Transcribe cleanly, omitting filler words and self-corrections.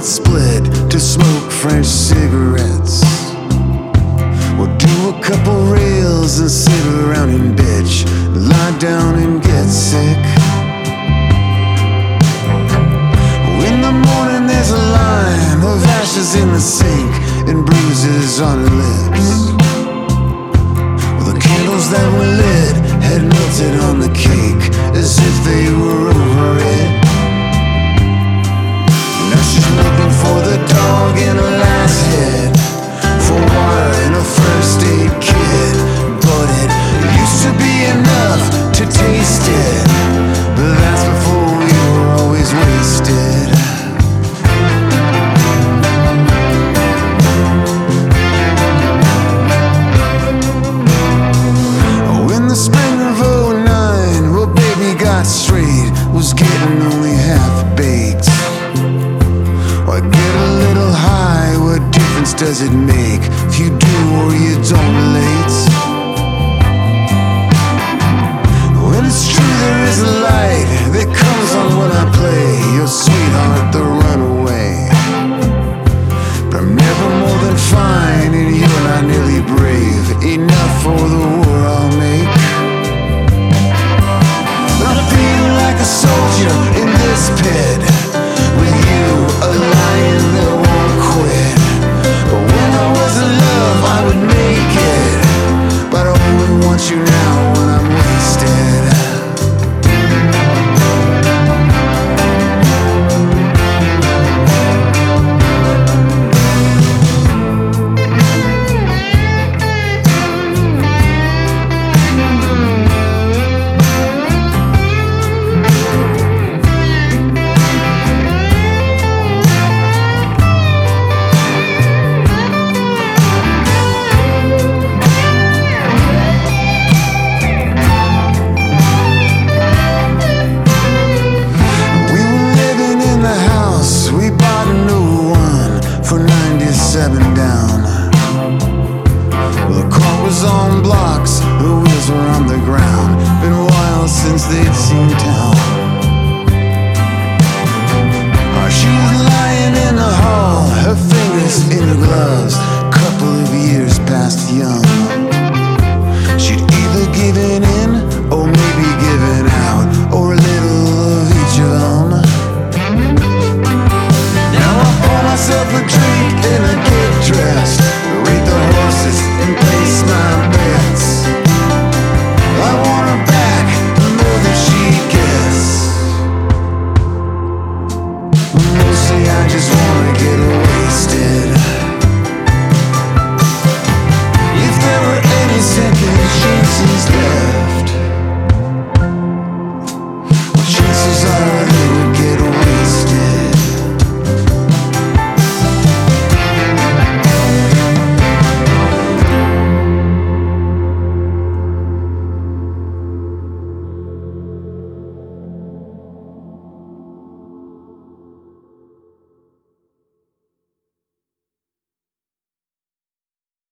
get split to smoke French cigarettes. We'll do a couple rails and sit around and bitch, lie down and get sick. In the morning there's a line of ashes in the sink and bruises on her lips. Well, the candles that were lit had melted on the cake as if they were over it. Now she's looking for the dog in her last hit, for water and a first aid kit. But it used to be enough to taste it, but that's before we were always wasted. In the spring of '09, well baby got straight, was getting only half baked. Well, I get a little high, what difference does it make if you do or you don't relate? When it's true there is a light that comes on when I play your sweetheart the runaway. But I'm never more than fine and you're not nearly brave enough for the war I'll make. But I'm feeling like a soldier in this pit, with you a lion that won't quit. But when I was in love I would make it, but I only want you now when I'm wasted. Down. Well, the car was on blocks, the wheels were on the ground. Been a while since they'd seen town. She was lying in the hall, her fingers in her gloves.